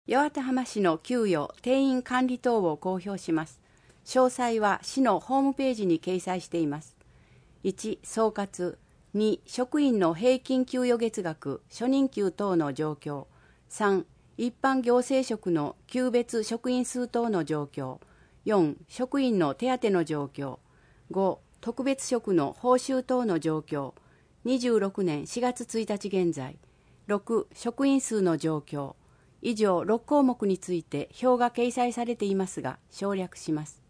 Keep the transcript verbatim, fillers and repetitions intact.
八幡浜市の給与・定員管理等を公表します。詳細は市のホームページに掲載しています。いち. 総括。に. 職員の平均給与月額、初任給等の状況。さん. 一般行政職の給別職員数等の状況。よん. 職員の手当の状況。ご. 特別職の報酬等の状況。にじゅうろくねんしがつついたち現在。ろく. 職員数の状況。以上ろく項目について表が掲載されていますが、省略します。